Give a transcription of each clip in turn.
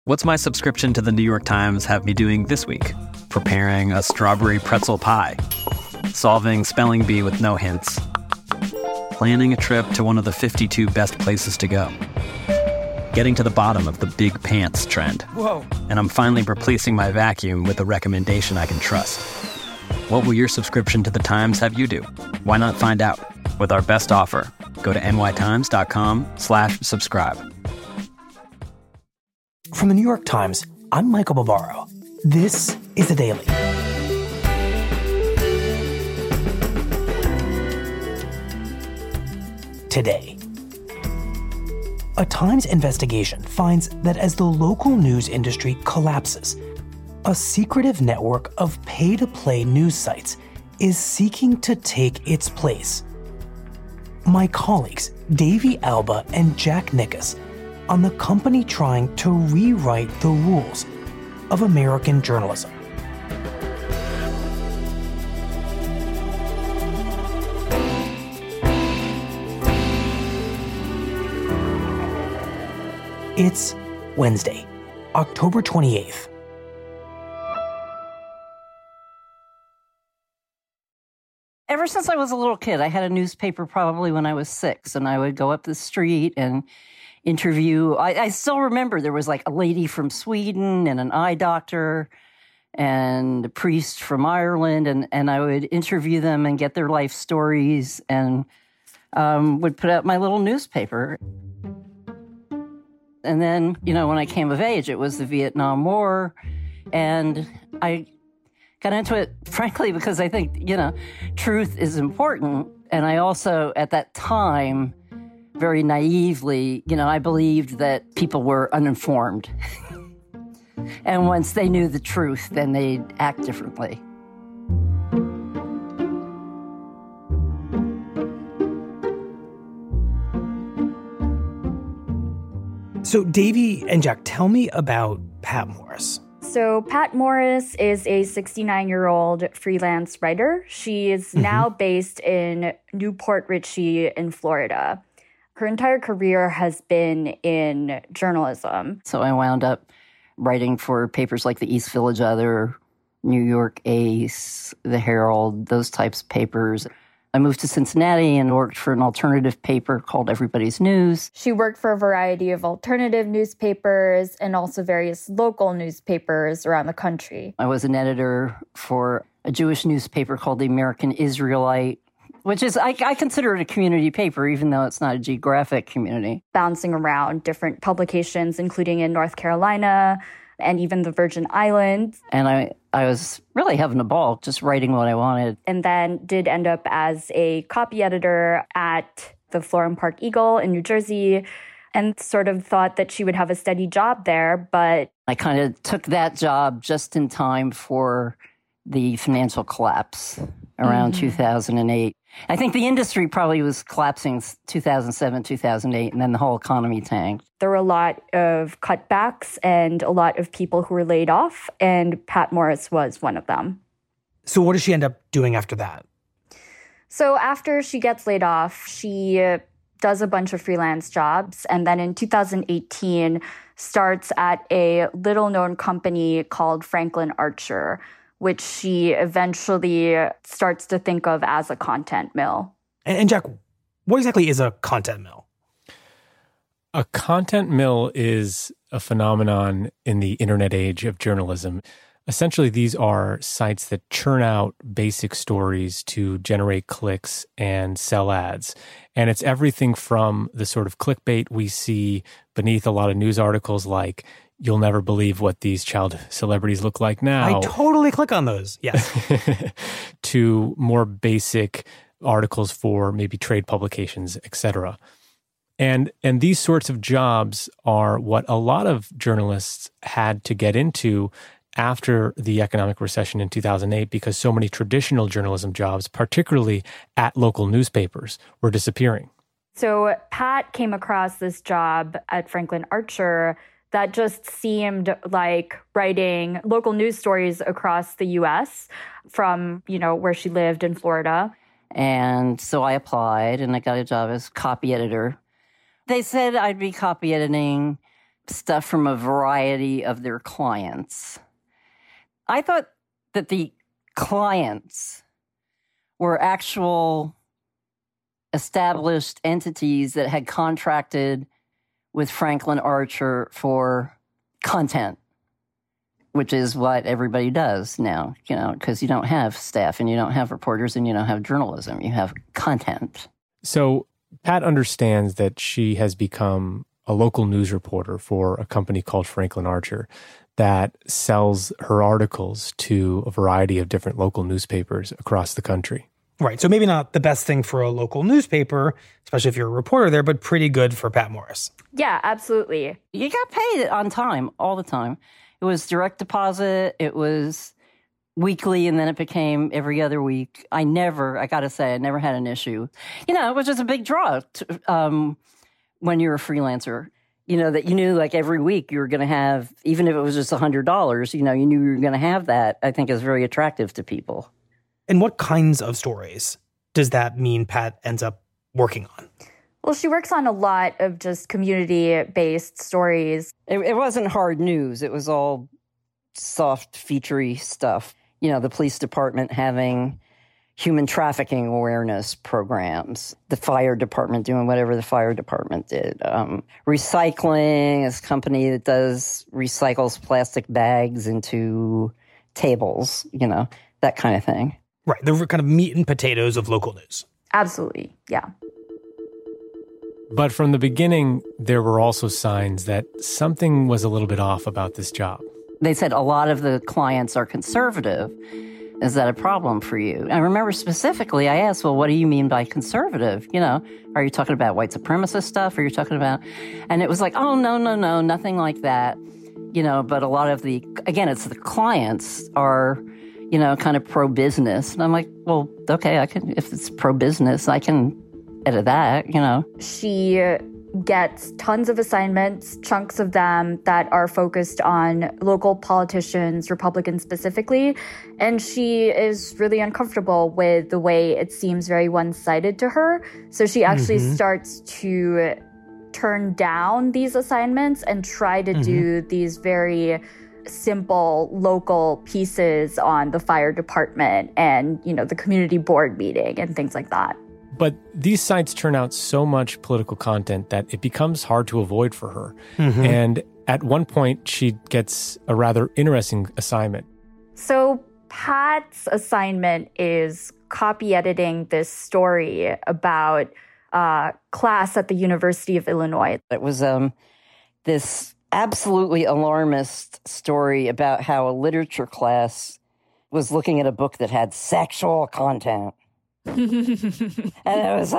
What's my subscription to the New York Times have me doing this week? Preparing a strawberry pretzel pie, solving spelling bee with no hints, planning a trip to one of the 52 best places to go, getting to the bottom of the big pants trend. Whoa. And I'm finally replacing my vacuum with a recommendation I can trust. What will your subscription to the Times have you do? Why not find out? With our best offer, go to nytimes.com/subscribe. From the New York Times, I'm Michael Bavaro. This is The Daily. Today, a Times investigation finds that as the local news industry collapses, a secretive network of pay-to-play news sites is seeking to take its place. My colleagues, Davey Alba and Jack Nickus, on the company trying to rewrite the rules of American journalism. It's Wednesday, October 28th. Ever since I was a little kid, I had a newspaper probably when I was 6, and I would go up the street and interview. I still remember there was like a lady from Sweden and an eye doctor and a priest from Ireland, and I would interview them and get their life stories and would put out my little newspaper. And then, when I came of age, it was the Vietnam War, and I got into it, frankly, because I think, truth is important. And I also, at that time, very naively, I believed that people were uninformed. And once they knew the truth, then they'd act differently. So Davey and Jack, tell me about Pat Morris. So Pat Morris is a 69-year-old freelance writer. She is now based in Newport Richey in Florida. Her entire career has been in journalism. So I wound up writing for papers like the East Village Other, New York Ace, the Herald, those types of papers. I moved to Cincinnati and worked for an alternative paper called Everybody's News. She worked for a variety of alternative newspapers and also various local newspapers around the country. I was an editor for a Jewish newspaper called The American Israelite, which is, I consider it a community paper, even though it's not a geographic community. Bouncing around different publications, including in North Carolina and even the Virgin Islands. And I was really having a ball just writing what I wanted. And then did end up as a copy editor at the Florham Park Eagle in New Jersey, and sort of thought that she would have a steady job there. But I kind of took that job just in time for the financial collapse around 2008. I think the industry probably was collapsing 2007, 2008, and then the whole economy tanked. There were a lot of cutbacks and a lot of people who were laid off, and Pat Morris was one of them. So what does she end up doing after that? So after she gets laid off, she does a bunch of freelance jobs, and then in 2018 starts at a little-known company called Franklin Archer, which she eventually starts to think of as a content mill. And Jack, what exactly is a content mill? A content mill is a phenomenon in the internet age of journalism. Essentially, these are sites that churn out basic stories to generate clicks and sell ads. And it's everything from the sort of clickbait we see beneath a lot of news articles like, "You'll never believe what these child celebrities look like now." I totally click on those, yes. To more basic articles for maybe trade publications, etc. And these sorts of jobs are what a lot of journalists had to get into after the economic recession in 2008, because so many traditional journalism jobs, particularly at local newspapers, were disappearing. So Pat came across this job at Franklin Archer that just seemed like writing local news stories across the U.S. from, where she lived in Florida. And so I applied, and I got a job as copy editor. They said I'd be copy editing stuff from a variety of their clients. I thought that the clients were actual established entities that had contracted with Franklin Archer for content, which is what everybody does now, because you don't have staff and you don't have reporters and you don't have journalism. You have content. So Pat understands that she has become a local news reporter for a company called Franklin Archer that sells her articles to a variety of different local newspapers across the country. Right. So maybe not the best thing for a local newspaper, especially if you're a reporter there, but pretty good for Pat Morris. Yeah, absolutely. You got paid on time, all the time. It was direct deposit. It was weekly, and then it became every other week. I never had an issue. It was just a big draw when you're a freelancer. That you knew like every week you were going to have, even if it was just $100, you knew you were going to have that, I think is very attractive to people. And what kinds of stories does that mean Pat ends up working on? Well, she works on a lot of just community-based stories. It wasn't hard news. It was all soft, featurey stuff. The police department having human trafficking awareness programs, the fire department doing whatever the fire department did. Recycling, this company that recycles plastic bags into tables, that kind of thing. Right, the kind of meat and potatoes of local news. Absolutely, yeah. But from the beginning, there were also signs that something was a little bit off about this job. They said a lot of the clients are conservative. Is that a problem for you? I remember specifically, I asked, well, what do you mean by conservative? Are you talking about white supremacist stuff? Are you talking about... And it was like, oh, no, nothing like that. But a lot of it's the clients are, kind of pro-business. And I'm like, well, okay, if it's pro-business, I can edit that, She gets tons of assignments, chunks of them that are focused on local politicians, Republicans specifically, and she is really uncomfortable with the way it seems very one-sided to her. So she actually starts to turn down these assignments and try to do these very simple local pieces on the fire department and, the community board meeting and things like that. But these sites turn out so much political content that it becomes hard to avoid for her. And at one point, she gets a rather interesting assignment. So Pat's assignment is copy editing this story about class at the University of Illinois. It was this absolutely alarmist story about how a literature class was looking at a book that had sexual content. And it was,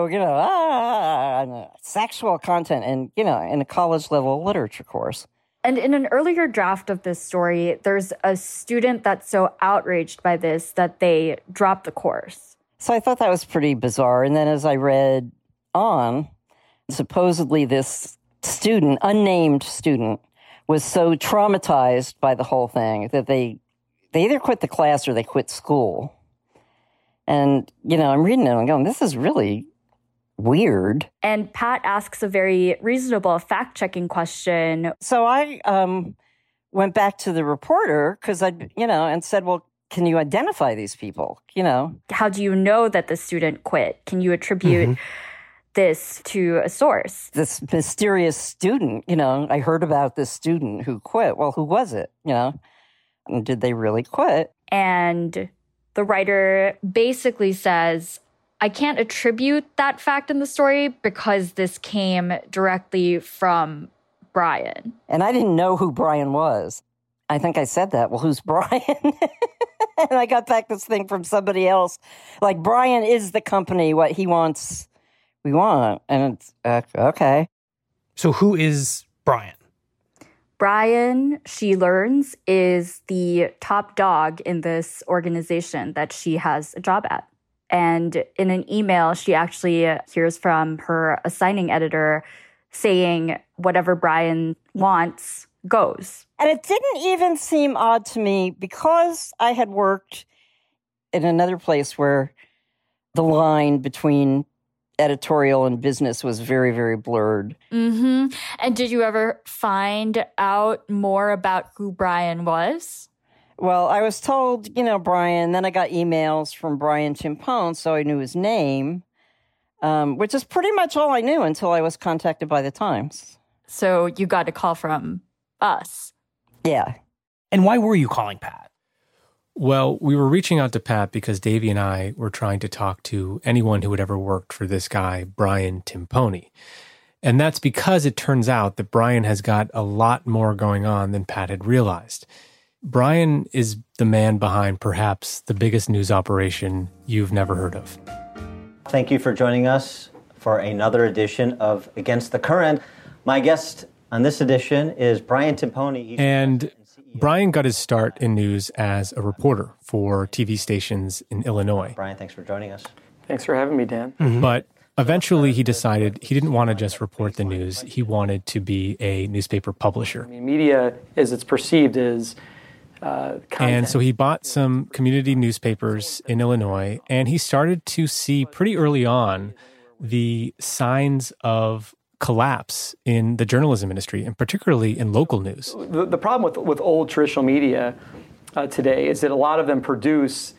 sexual content and, in a college level literature course. And in an earlier draft of this story, there's a student that's so outraged by this that they drop the course. So I thought that was pretty bizarre. And then as I read on, supposedly this student, unnamed student, was so traumatized by the whole thing that they either quit the class or they quit school. And, I'm reading it and I'm going, this is really weird. And Pat asks a very reasonable fact-checking question. So I went back to the reporter because and said, well, can you identify these people? How do you know that the student quit? Can you attribute this to a source? This mysterious student, I heard about this student who quit. Well, who was it? And did they really quit? And the writer basically says, I can't attribute that fact in the story because this came directly from Brian. And I didn't know who Brian was. I think I said that. Well, who's Brian? And I got back this thing from somebody else. Like, Brian is the company, what he wants, we want. And it's, okay. So who is Brian? Brian, she learns, is the top dog in this organization that she has a job at. And in an email, she actually hears from her assigning editor saying whatever Brian wants goes. And it didn't even seem odd to me because I had worked in another place where the line between editorial and business was very, very blurred. Mm-hmm. And did you ever find out more about who Brian was? Well, I was told, Brian. Then I got emails from Brian Timpone, so I knew his name, which is pretty much all I knew until I was contacted by the Times. So you got a call from us. Yeah. And why were you calling Pat? Well, we were reaching out to Pat because Davey and I were trying to talk to anyone who had ever worked for this guy, Brian Timpone. And that's because it turns out that Brian has got a lot more going on than Pat had realized. Brian is the man behind perhaps the biggest news operation you've never heard of. Thank you for joining us for another edition of Against the Current. My guest on this edition is Brian Timpone. And Brian got his start in news as a reporter for TV stations in Illinois. Brian, thanks for joining us. Thanks for having me, Dan. Mm-hmm. But eventually he decided he didn't want to just report the news. He wanted to be a newspaper publisher. I mean, media, as it's perceived, is content. And so he bought some community newspapers in Illinois, and he started to see pretty early on the signs of collapse in the journalism industry, and particularly in local news. The problem with old traditional media today is that a lot of them produce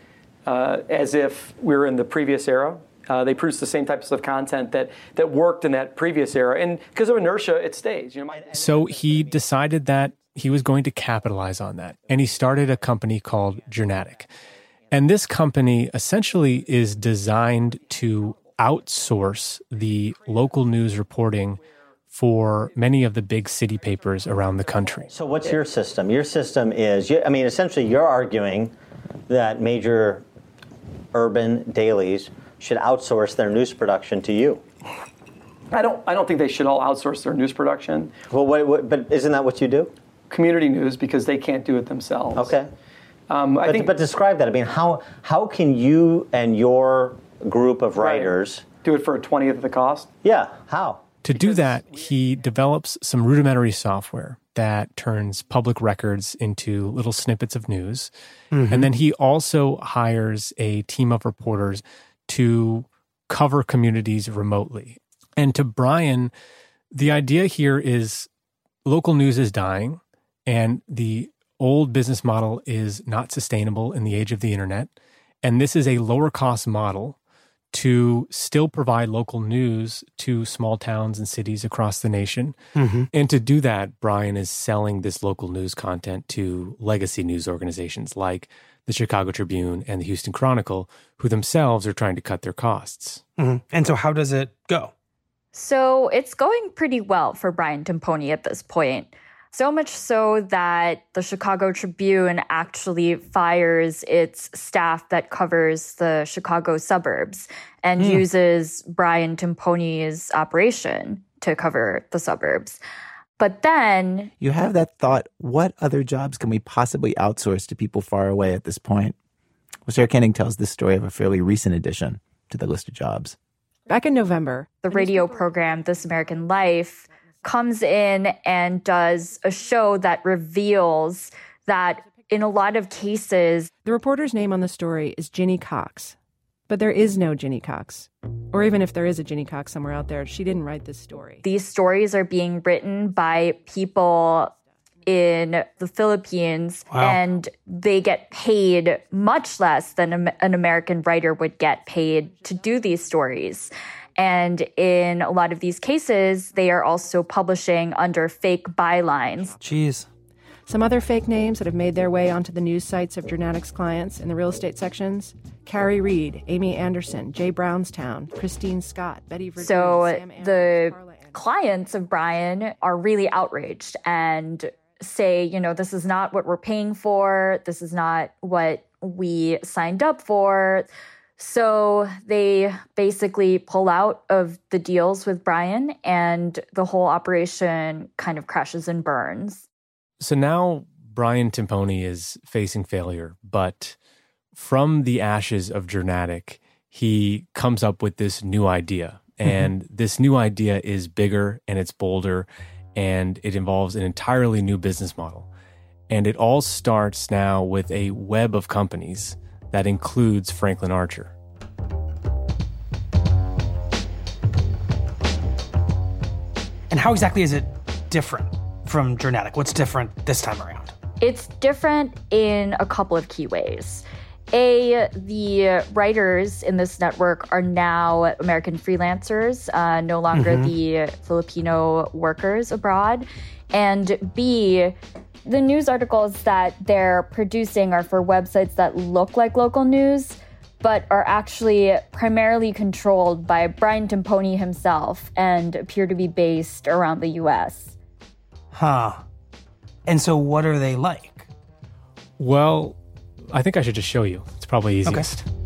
as if we were in the previous era. They produce the same types of content that worked in that previous era. And because of inertia, it stays. So he decided that he was going to capitalize on that. And he started a company called Journatic. And this company essentially is designed to outsource the local news reporting for many of the big city papers around the country. So what's your system? Your system is, essentially you're arguing that major urban dailies should outsource their news production to you. I don't think they should all outsource their news production. Well, but isn't that what you do? Community news, because they can't do it themselves. Okay. But describe that. I mean, how can you and your group of writers do it for a 20th of the cost? Yeah, how? To do that, he develops some rudimentary software that turns public records into little snippets of news. Mm-hmm. And then he also hires a team of reporters to cover communities remotely. And to Brian, the idea here is local news is dying, and the old business model is not sustainable in the age of the internet. And this is a lower cost model to still provide local news to small towns and cities across the nation. Mm-hmm. And to do that, Brian is selling this local news content to legacy news organizations like the Chicago Tribune and the Houston Chronicle, who themselves are trying to cut their costs. Mm-hmm. And so how does it go? So it's going pretty well for Brian Timpone at this point. So much so that the Chicago Tribune actually fires its staff that covers the Chicago suburbs and uses Brian Timpone's operation to cover the suburbs. But then... You have that thought, what other jobs can we possibly outsource to people far away at this point? Well, Sarah Koenig tells this story of a fairly recent addition to the list of jobs. Back in November, the radio program This American Life comes in and does a show that reveals that in a lot of cases... The reporter's name on the story is Ginny Cox. But there is no Ginny Cox. Or even if there is a Ginny Cox somewhere out there, she didn't write this story. These stories are being written by people in the Philippines, and they get paid much less than an American writer would get paid to do these stories. And in a lot of these cases, they are also publishing under fake bylines. Jeez. Some other fake names that have made their way onto the news sites of Journatic's clients in the real estate sections: Carrie Reed, Amy Anderson, Jay Brownstown, Christine Scott, Betty Virginia, So Sam Anderson, the Carla Anderson. Clients of Brian are really outraged and say, this is not what we're paying for. This is not what we signed up for. So they basically pull out of the deals with Brian, and the whole operation kind of crashes and burns. So now Brian Timpone is facing failure, but from the ashes of Journatic, he comes up with this new idea. And this new idea is bigger and it's bolder, and it involves an entirely new business model. And it all starts now with a web of companies that includes Franklin Archer. And how exactly is it different from Journatic? What's different this time around? It's different in a couple of key ways. The writers in this network are now American freelancers, no longer the Filipino workers abroad. And B, the news articles that they're producing are for websites that look like local news, but are actually primarily controlled by Brian Timpone himself and appear to be based around the U.S. Huh. And so what are they like? Well, I think I should just show you. It's probably easiest. Okay.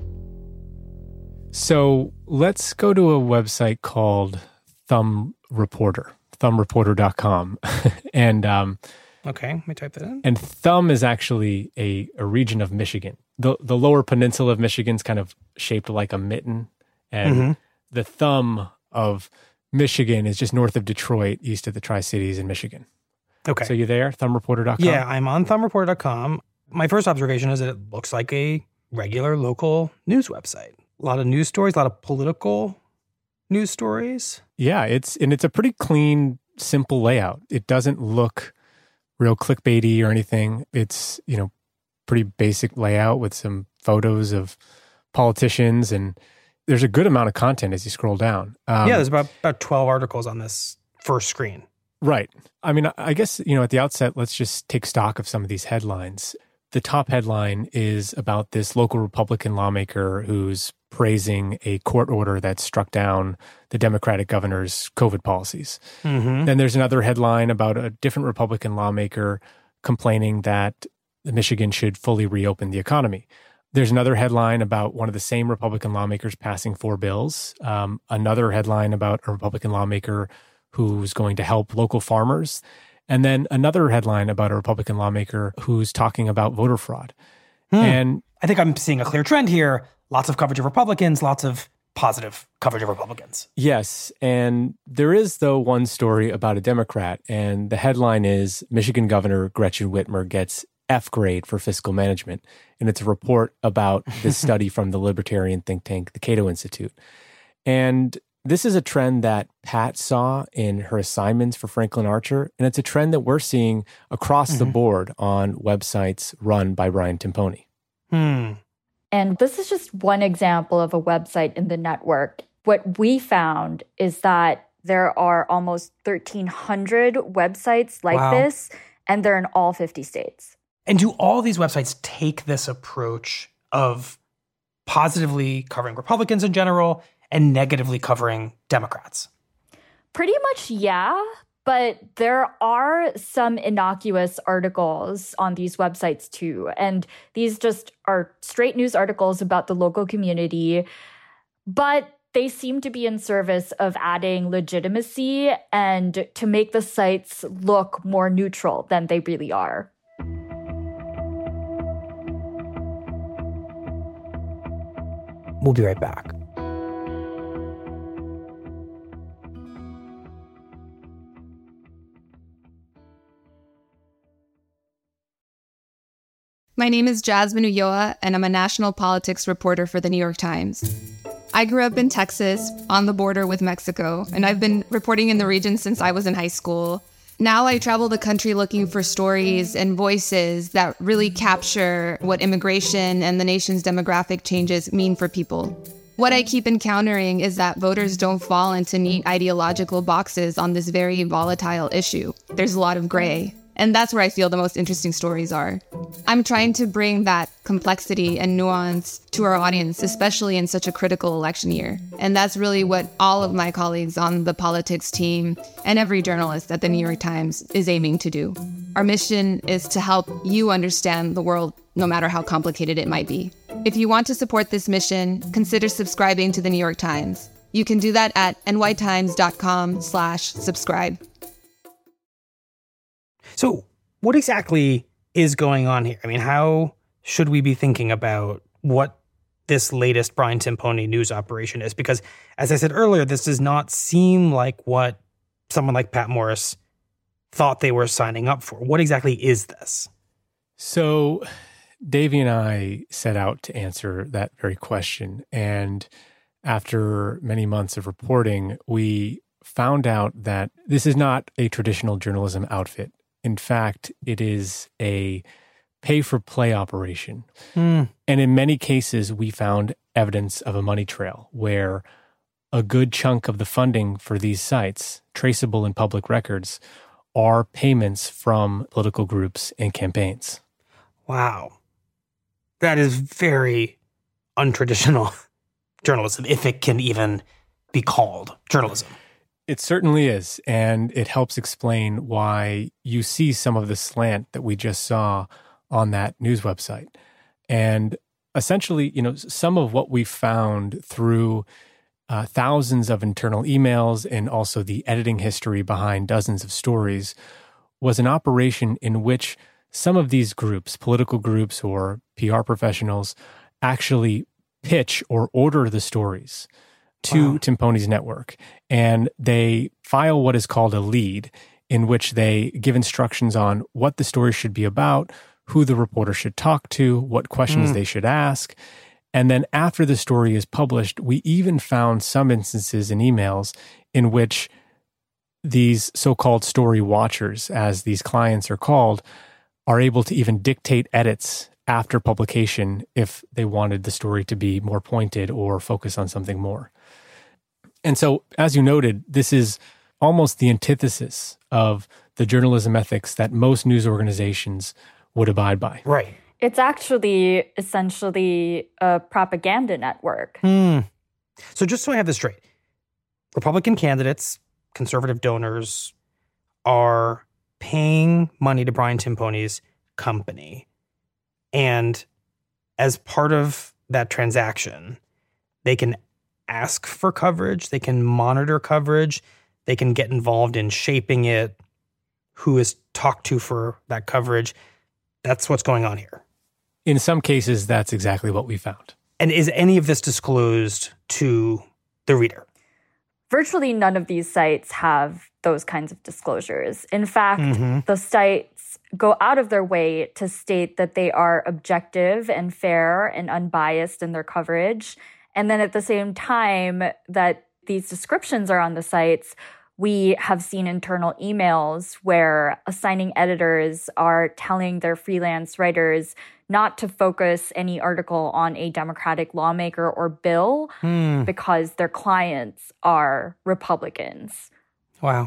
So let's go to a website called Thumb Reporter, thumbreporter.com. And okay, let me type that in. And Thumb is actually a region of Michigan. The lower peninsula of Michigan's kind of shaped like a mitten. And the thumb of Michigan is just north of Detroit, east of the Tri-Cities in Michigan. Okay. So you there, thumbreporter.com? Yeah, I'm on thumbreporter.com. My first observation is that it looks like a regular local news website. A lot of news stories, a lot of political news stories. Yeah, it's a pretty clean, simple layout. It doesn't look real clickbaity or anything. It's, pretty basic layout with some photos of politicians, and there's a good amount of content as you scroll down. There's about 12 articles on this first screen. Right. I mean, I guess, at the outset, let's just take stock of some of these headlines. The top headline is about this local Republican lawmaker who's praising a court order that struck down the Democratic governor's COVID policies. Then there's another headline about a different Republican lawmaker complaining that Michigan should fully reopen the economy. There's another headline about one of the same Republican lawmakers passing 4 bills. Another headline about a Republican lawmaker who's going to help local farmers. And then another headline about a Republican lawmaker who's talking about voter fraud. And I think I'm seeing a clear trend here. Lots of coverage of Republicans, lots of positive coverage of Republicans. Yes. And there is, though, one story about a Democrat. And the headline is Michigan Governor Gretchen Whitmer gets F grade for fiscal management. And it's a report about this study from the libertarian think tank, the Cato Institute. And this is a trend that Pat saw in her assignments for Franklin Archer. And it's a trend that we're seeing across the board on websites run by Brian Timpone. And this is just one example of a website in the network. What we found is that there are almost 1,300 websites like this, and they're in all 50 states. And do all these websites take this approach of positively covering Republicans in general and negatively covering Democrats? Pretty much, yeah. But there are some innocuous articles on these websites too. And these just are straight news articles about the local community. But they seem to be in service of adding legitimacy and to make the sites look more neutral than they really are. We'll be right back. My name is Jasmine Ulloa, and I'm a national politics reporter for The New York Times. I grew up in Texas, on the border with Mexico, and I've been reporting in the region since I was in high school. Now I travel the country looking for stories and voices that really capture what immigration and the nation's demographic changes mean for people. What I keep encountering is that voters don't fall into neat ideological boxes on this very volatile issue. There's a lot of gray. And that's where I feel the most interesting stories are. I'm trying to bring that complexity and nuance to our audience, especially in such a critical election year. And that's really what all of my colleagues on the politics team and every journalist at the New York Times is aiming to do. Our mission is to help you understand the world, no matter how complicated it might be. If you want to support this mission, consider subscribing to the New York Times. You can do that at nytimes.com/subscribe. So what exactly is going on here? I mean, how should we be thinking about what this latest Brian Timpone news operation is? Because, as I said earlier, this does not seem like what someone like Pat Morris thought they were signing up for. What exactly is this? So Davey and I set out to answer that very question. And after many months of reporting, we found out that this is not a traditional journalism outfit. In fact, it is a pay-for-play operation. And in many cases, we found evidence of a money trail where a good chunk of the funding for these sites, traceable in public records, are payments from political groups and campaigns. Wow. That is very untraditional journalism, if it can even be called journalism. It certainly is, and it helps explain why you see some of the slant that we just saw on that news website. And essentially, some of what we found through thousands of internal emails and also the editing history behind dozens of stories was an operation in which some of these groups, political groups or PR professionals, actually pitch or order the stories to Timponi's network. And they file what is called a lead, in which they give instructions on what the story should be about, who the reporter should talk to, what questions they should ask. And then after the story is published, we even found some instances in emails in which these so-called story watchers, as these clients are called, are able to even dictate edits after publication if they wanted the story to be more pointed or focus on something more. And so, as you noted, this is almost the antithesis of the journalism ethics that most news organizations would abide by. Right. It's actually essentially a propaganda network. So just so I have this straight, Republican candidates, conservative donors, are paying money to Brian Timponi's company. And as part of that transaction, they can ask for coverage, they can monitor coverage, they can get involved in shaping it, who is talked to for that coverage. That's what's going on here. In some cases, that's exactly what we found. And is any of this disclosed to the reader? Virtually none of these sites have those kinds of disclosures. In fact, the sites go out of their way to state that they are objective and fair and unbiased in their coverage. And then at the same time that these descriptions are on the sites, we have seen internal emails where assigning editors are telling their freelance writers not to focus any article on a Democratic lawmaker or bill because their clients are Republicans. Wow.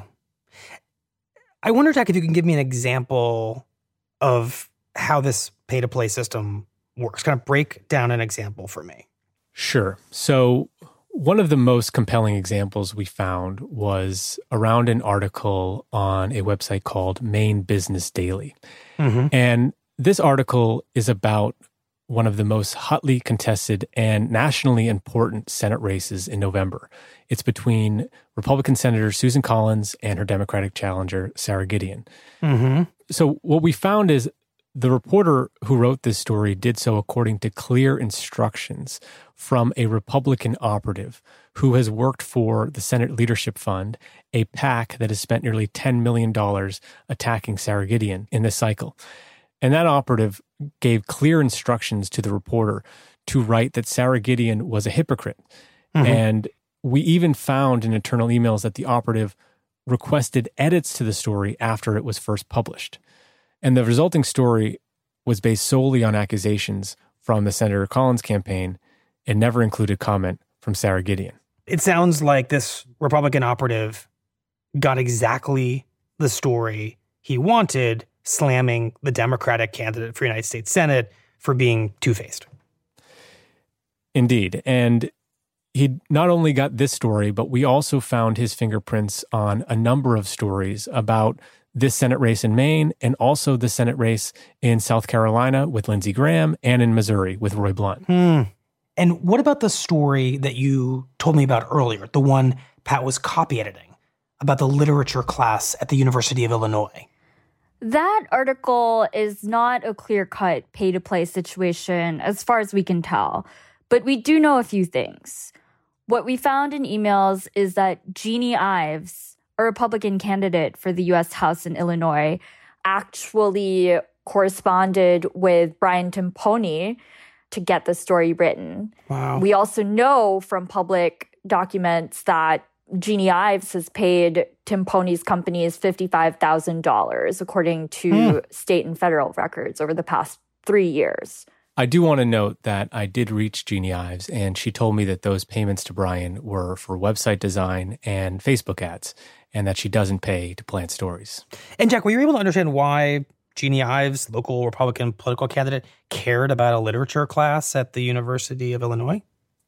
I wonder, Jack, if you can give me an example of how this pay-to-play system works. Kind of break down an example for me. Sure. So one of the most compelling examples we found was around an article on a website called Maine Business Daily. And this article is about one of the most hotly contested and nationally important Senate races in November. It's between Republican Senator Susan Collins and her Democratic challenger, Sarah Gideon. So what we found is the reporter who wrote this story did so according to clear instructions from a Republican operative who has worked for the Senate Leadership Fund, a PAC that has spent nearly $10 million attacking Sarah Gideon in this cycle. And that operative gave clear instructions to the reporter to write that Sarah Gideon was a hypocrite. And we even found in internal emails that the operative requested edits to the story after it was first published. And the resulting story was based solely on accusations from the Senator Collins campaign and never included comment from Sarah Gideon. It sounds like this Republican operative got exactly the story he wanted, slamming the Democratic candidate for United States Senate for being two-faced. Indeed. And he not only got this story, but we also found his fingerprints on a number of stories about this Senate race in Maine and also the Senate race in South Carolina with Lindsey Graham and in Missouri with Roy Blunt. And what about the story that you told me about earlier, the one Pat was copy editing about the literature class at the University of Illinois? That article is not a clear-cut pay-to-play situation as far as we can tell, but we do know a few things. What we found in emails is that Jeannie Ives, a Republican candidate for the U.S. House in Illinois, actually corresponded with Brian Timponi to get the story written. Wow. We also know from public documents that Jeannie Ives has paid Timponi's companies $55,000, according to state and federal records over the past 3 years. I do want to note that I did reach Jeannie Ives, and she told me that those payments to Brian were for website design and Facebook ads, and that she doesn't pay to plant stories. And Jack, were you able to understand why Jeannie Ives, local Republican political candidate, cared about a literature class at the University of Illinois?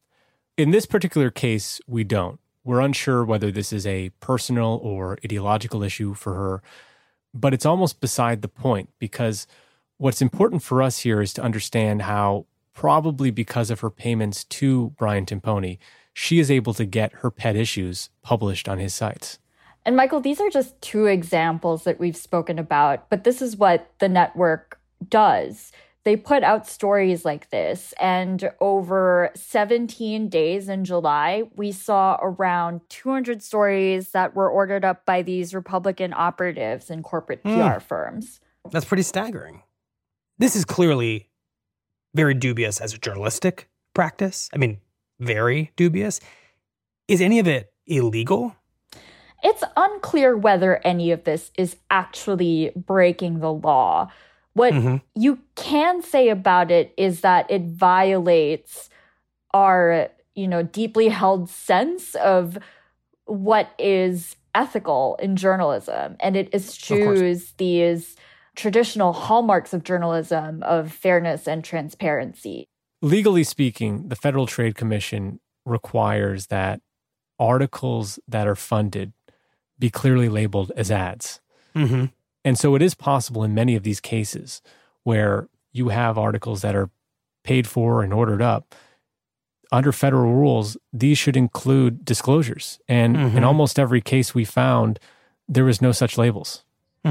In this particular case, we don't. We're unsure whether this is a personal or ideological issue for her, but it's almost beside the point, because what's important for us here is to understand how, probably because of her payments to Brian Timponi, she is able to get her pet issues published on his sites. And Michael, these are just 2 examples that we've spoken about, but this is what the network does. They put out stories like this, and over 17 days in July, we saw around 200 stories that were ordered up by these Republican operatives and corporate PR firms. That's pretty staggering. This is clearly very dubious as a journalistic practice. I mean, very dubious. Is any of it illegal? It's unclear whether any of this is actually breaking the law. What you can say about it is that it violates our, deeply held sense of what is ethical in journalism. And it eschews these traditional hallmarks of journalism of fairness and transparency. Legally speaking, the Federal Trade Commission requires that articles that are funded be clearly labeled as ads. And so it is possible in many of these cases where you have articles that are paid for and ordered up. Under federal rules, these should include disclosures. And in almost every case we found, there was no such labels.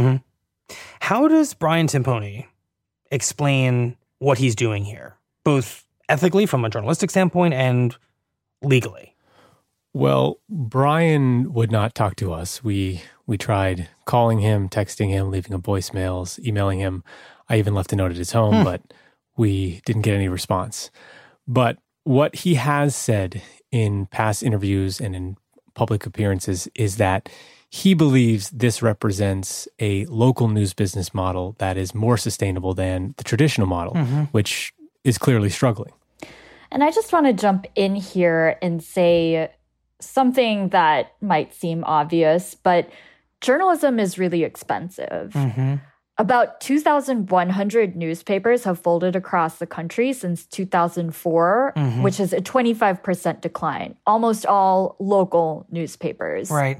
How does Brian Timponi explain what he's doing here, both ethically from a journalistic standpoint and legally? Well, Brian would not talk to us. We tried calling him, texting him, leaving him voicemails, emailing him. I even left a note at his home, but we didn't get any response. But what he has said in past interviews and in public appearances is that he believes this represents a local news business model that is more sustainable than the traditional model, which is clearly struggling. And I just want to jump in here and say something that might seem obvious, but journalism is really expensive. About 2,100 newspapers have folded across the country since 2004, which is a 25% decline. Almost all local newspapers. Right.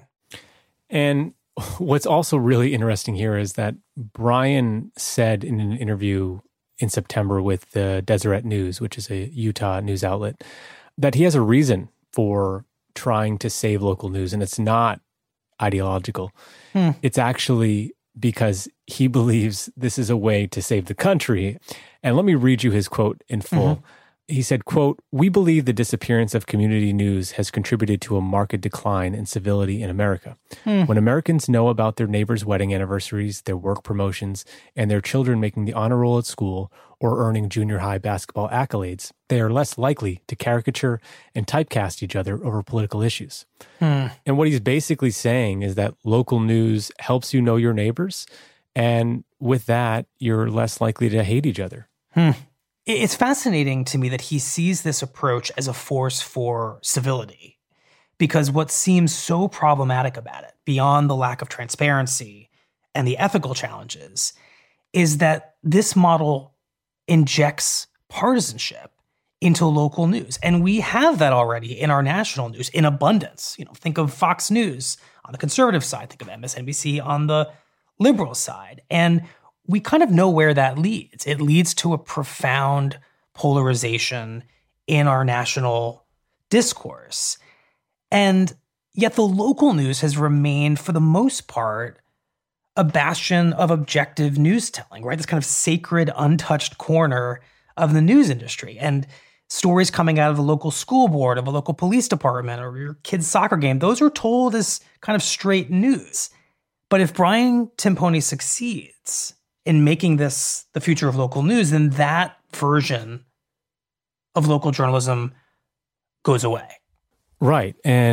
And what's also really interesting here is that Brian said in an interview in September with the Deseret News, which is a Utah news outlet, that he has a reason for trying to save local news, and it's not ideological. It's actually because he believes this is a way to save the country. And let me read you his quote in full. He said, quote, "We believe the disappearance of community news has contributed to a marked decline in civility in America. When Americans know about their neighbors' wedding anniversaries, their work promotions, and their children making the honor roll at school or earning junior high basketball accolades, they are less likely to caricature and typecast each other over political issues." And what he's basically saying is that local news helps you know your neighbors, and with that, you're less likely to hate each other. It's fascinating to me that he sees this approach as a force for civility, because what seems so problematic about it, beyond the lack of transparency and the ethical challenges, is that this model injects partisanship into local news. And we have that already in our national news in abundance. Think of Fox News on the conservative side, think of MSNBC on the liberal side. And we kind of know where that leads. It leads to a profound polarization in our national discourse. And yet the local news has remained, for the most part, a bastion of objective news telling, right? This kind of sacred, untouched corner of the news industry. And stories coming out of the local school board, of a local police department, or your kid's soccer game, those are told as kind of straight news. But if Brian Timponi succeeds in making this the future of local news, then that version of local journalism goes away. Right. And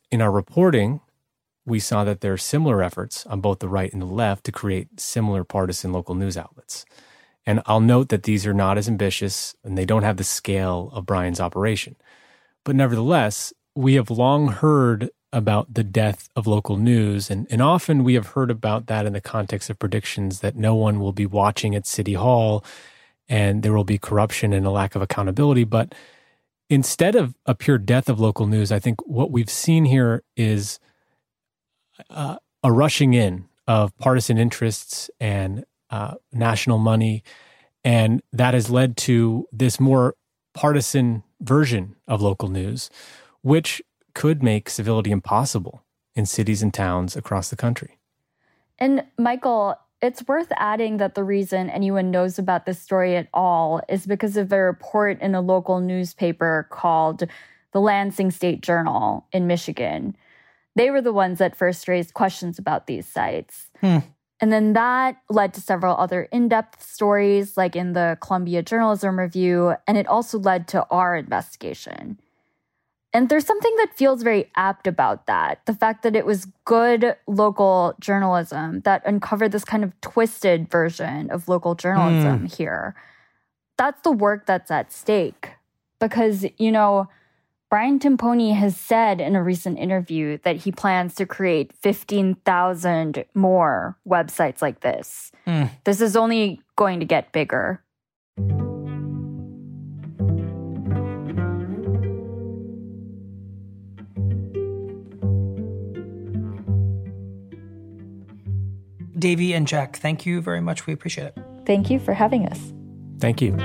in our reporting, we saw that there are similar efforts on both the right and the left to create similar partisan local news outlets. And I'll note that these are not as ambitious and they don't have the scale of Brian's operation. But nevertheless, we have long heard about the death of local news, and often we have heard about that in the context of predictions that no one will be watching at City Hall and there will be corruption and a lack of accountability. But instead of a pure death of local news, I think what we've seen here is a rushing in of partisan interests and national money, and that has led to this more partisan version of local news, which could make civility impossible in cities and towns across the country. And Michael, it's worth adding that the reason anyone knows about this story at all is because of a report in a local newspaper called the Lansing State Journal in Michigan. They were the ones that first raised questions about these sites. And then that led to several other in-depth stories, like in the Columbia Journalism Review, and it also led to our investigation. And there's something that feels very apt about that, the fact that it was good local journalism that uncovered this kind of twisted version of local journalism here. That's the work that's at stake. Because, you know, Brian Timpone has said in a recent interview that he plans to create 15,000 more websites like this. This is only going to get bigger. Davey and Jack, thank you very much. We appreciate it. Thank you for having us. Thank you.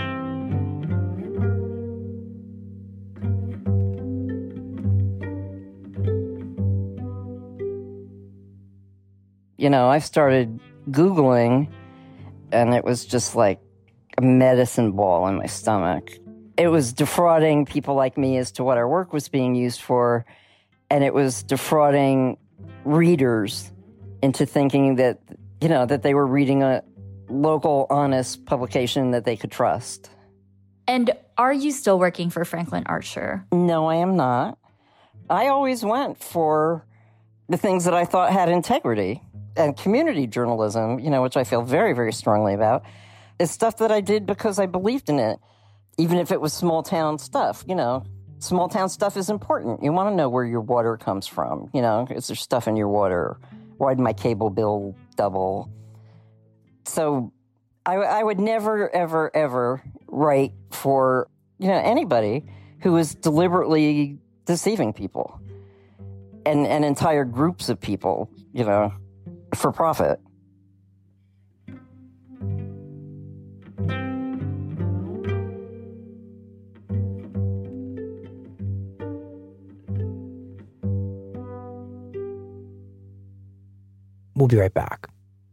You know, I started Googling, and it was just like a medicine ball in my stomach. It was defrauding people like me as to what our work was being used for, and it was defrauding readers into thinking that, you know, that they were reading a local, honest publication that they could trust. And are you still working for Franklin Archer? No, I am not. I always went for the things that I thought had integrity. And community journalism, you know, which I feel very, very strongly about, is stuff that I did because I believed in it, even if it was small town stuff. You know, small town stuff is important. You want to know where your water comes from. You know, is there stuff in your water? Why did my cable bill double? So I would never, ever, ever write for, you know, anybody who is deliberately deceiving people and entire groups of people, you know, for profit. We'll be right back.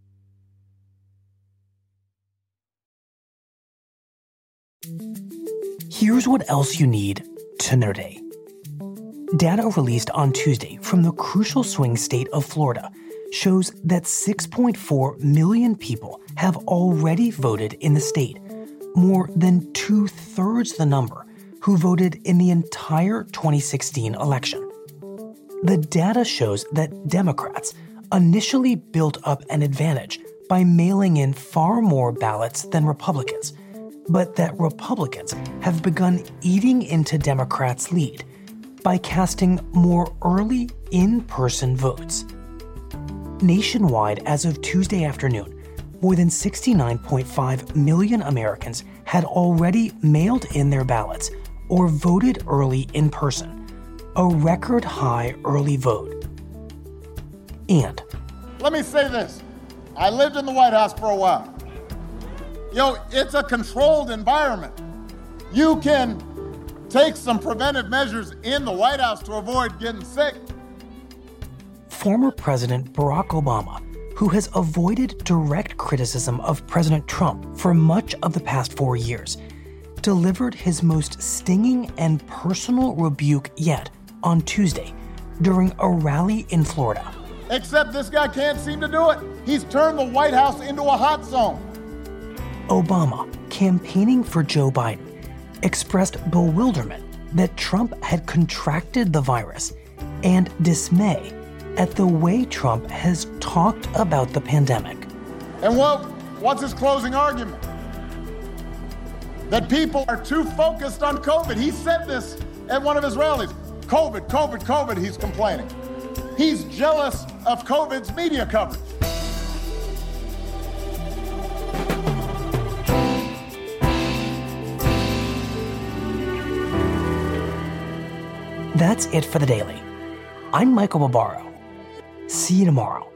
Here's what else you need to know today. Data released on Tuesday from the crucial swing state of Florida shows that 6.4 million people have already voted in the state, more than 2/3 the number who voted in the entire 2016 election. The data shows that Democrats initially built up an advantage by mailing in far more ballots than Republicans, but that Republicans have begun eating into Democrats' lead by casting more early in-person votes. Nationwide, as of Tuesday afternoon, more than 69.5 million Americans had already mailed in their ballots or voted early in person, a record high early vote. And let me say this. I lived in the White House for a while. It's a controlled environment. You can take some preventive measures in the White House to avoid getting sick. Former President Barack Obama, who has avoided direct criticism of President Trump for much of the past 4 years, delivered his most stinging and personal rebuke yet on Tuesday during a rally in Florida. Except this guy can't seem to do it. He's turned the White House into a hot zone. Obama, campaigning for Joe Biden, expressed bewilderment that Trump had contracted the virus and dismay at the way Trump has talked about the pandemic. And what's his closing argument? That people are too focused on COVID. He said this at one of his rallies. COVID, COVID, COVID, he's complaining. He's jealous of COVID's media coverage. That's it for The Daily. I'm Michael Barbaro. See you tomorrow.